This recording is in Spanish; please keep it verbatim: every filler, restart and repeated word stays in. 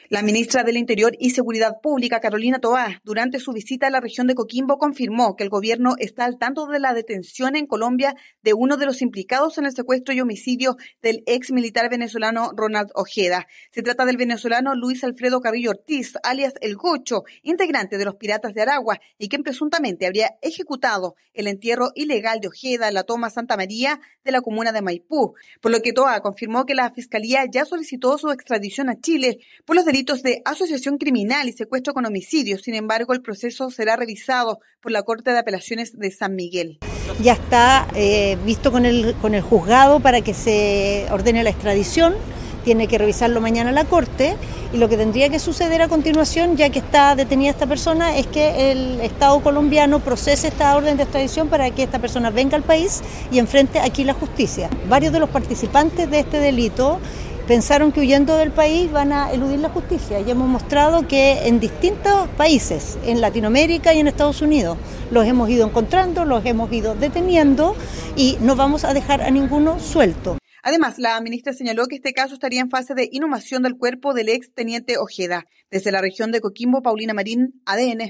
La ministra del Interior y Seguridad Pública, Carolina Toá, durante su visita a la región de Coquimbo, confirmó que el gobierno está al tanto de la detención en Colombia de uno de los implicados en el secuestro y homicidio del ex militar venezolano Ronald Ojeda. Se trata del venezolano Luis Alfredo Carrillo Ortiz, alias El Gocho, integrante de los Piratas de Aragua, y quien presuntamente habría ejecutado el entierro ilegal de Ojeda en la toma Santa María de la comuna de Maipú, por lo que Toá confirmó que la Fiscalía ya solicitó su extradición a Chile por los delitos de asociación criminal y secuestro con homicidio. Sin embargo, el proceso será revisado por la Corte de Apelaciones de San Miguel. Ya está eh, visto con el, con el juzgado para que se ordene la extradición. Tiene que revisarlo mañana la Corte, y lo que tendría que suceder a continuación, ya que está detenida esta persona, es que el Estado colombiano procese esta orden de extradición para que esta persona venga al país y enfrente aquí la justicia. Varios de los participantes de este delito pensaron que huyendo del país van a eludir la justicia, y hemos mostrado que en distintos países, en Latinoamérica y en Estados Unidos, los hemos ido encontrando, los hemos ido deteniendo y no vamos a dejar a ninguno suelto. Además, la ministra señaló que este caso estaría en fase de inhumación del cuerpo del ex teniente Ojeda. Desde la región de Coquimbo, Paulina Marín, A D N.